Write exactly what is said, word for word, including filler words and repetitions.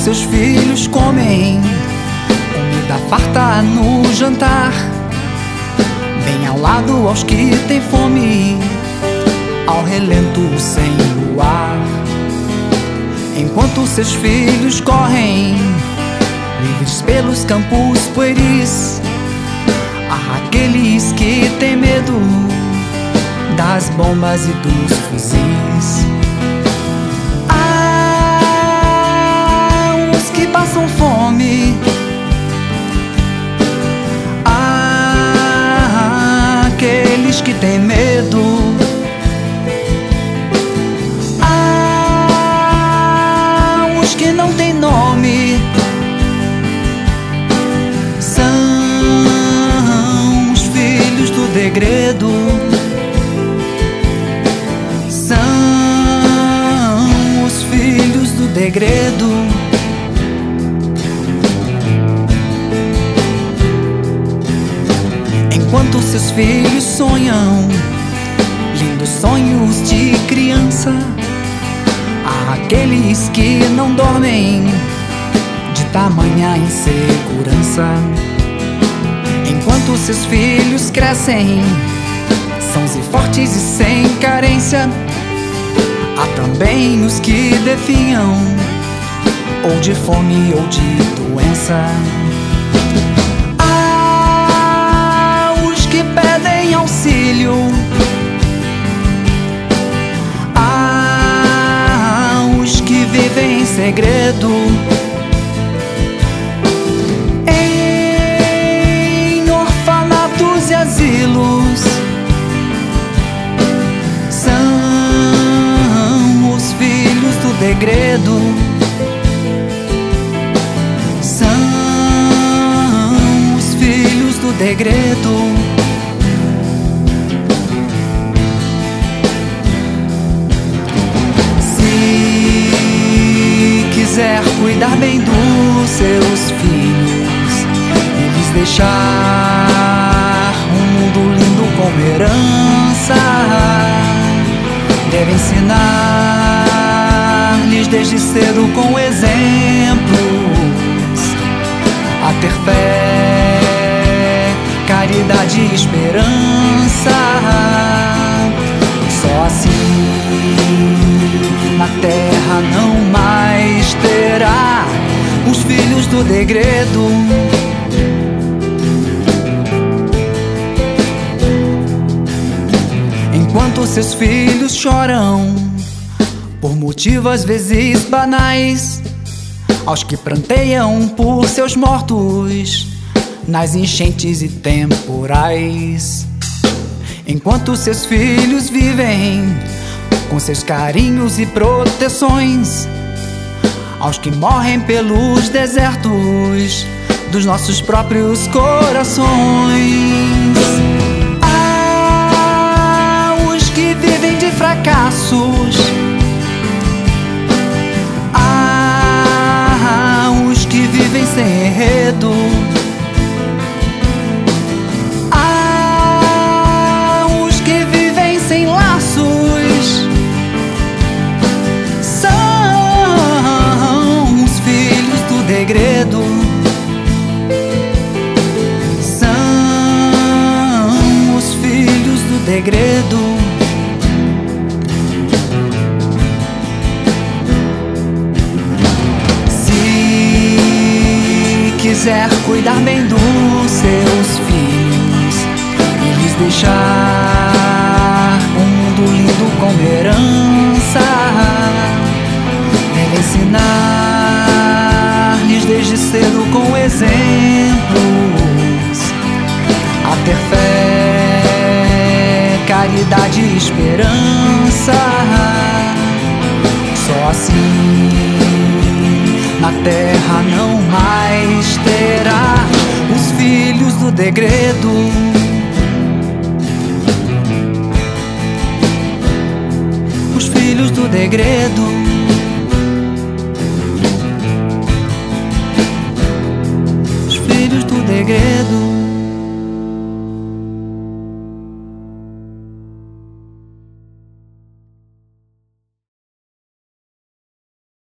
seus filhos comem comida farta no jantar, bem ao lado aos que têm fome, ao relento sem luar. Enquanto seus filhos correm livres pelos campos pueris, há aqueles que têm medo das bombas e dos fuzis. Há os que passam fome, há aqueles que têm medo, há os que não têm nome. São os filhos do degredo. São os filhos do degredo. Enquanto seus filhos sonham lindos sonhos de criança, há aqueles que não dormem de tamanha insegurança. Enquanto seus filhos crescem sãos e fortes e sem carência, há também os que definham, ou de fome ou de doença. Há os que pedem auxílio, há os que vivem em segredo, em orfanatos e asilos. Degredo. São os filhos do degredo. Se quiser cuidar bem dos seus filhos e lhes deixar um mundo lindo como herança, deve ensinar desde cedo com exemplos a ter fé, caridade e esperança. Só assim na terra não mais terá os filhos do degredo. Enquanto seus filhos choram por motivos às vezes banais, aos que pranteiam por seus mortos nas enchentes e temporais. Enquanto seus filhos vivem com seus carinhos e proteções, aos que morrem pelos desertos dos nossos próprios corações. Há os que vivem de fracassos, vivem sem enredo, há os que vivem sem laços. São os filhos do degredo. São os filhos do degredo. Quiser cuidar bem dos seus filhos e lhes deixar um mundo lindo como herança, deve ensinar-lhes desde cedo com exemplos a ter fé, caridade e esperança. Só assim na terra não mais terá os filhos do degredo. Os filhos do degredo.